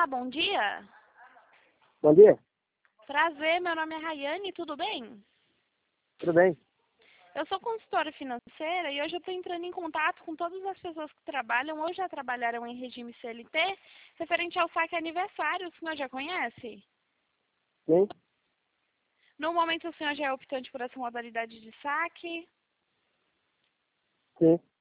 bom dia. Bom dia, Prazer, meu nome é Rayane, tudo bem? tudo bem? Eu sou consultora financeira e hoje eu estou entrando em contato com todas as pessoas que trabalham ou já trabalharam em regime CLT, referente ao saque aniversário, o senhor já conhece? Sim, No momento o senhor já é optante por essa modalidade de saque? sim.